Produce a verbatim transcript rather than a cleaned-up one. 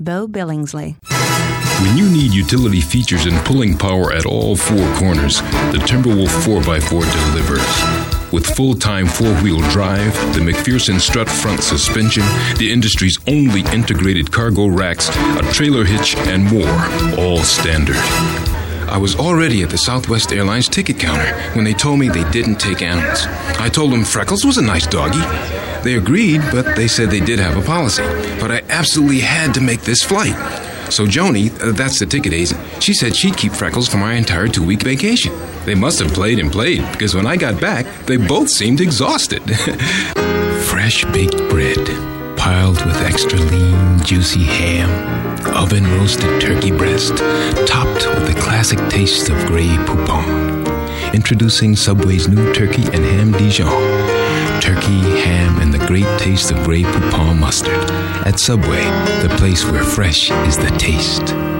Bo Billingsley. When you need utility features and pulling power at all four corners, the Timberwolf four by four delivers. With full-time four-wheel drive, the McPherson strut front suspension, the industry's only integrated cargo racks, a trailer hitch, and more, all standard. I was already at the Southwest Airlines ticket counter when they told me they didn't take animals. I told them Freckles was a nice doggy. They agreed, but they said they did have a policy. But I absolutely had to make this flight. So Joni, uh, that's the ticket agent, she said she'd keep Freckles for my entire two-week vacation. They must have played and played, because when I got back, they both seemed exhausted. Fresh baked bread, piled with extra lean, juicy ham, oven-roasted turkey breast, topped with the classic taste of Grey Poupon. Introducing Subway's new turkey and ham Dijon. Turkey, ham, and the great taste of Grey Poupon mustard. At Subway, the place where fresh is the taste.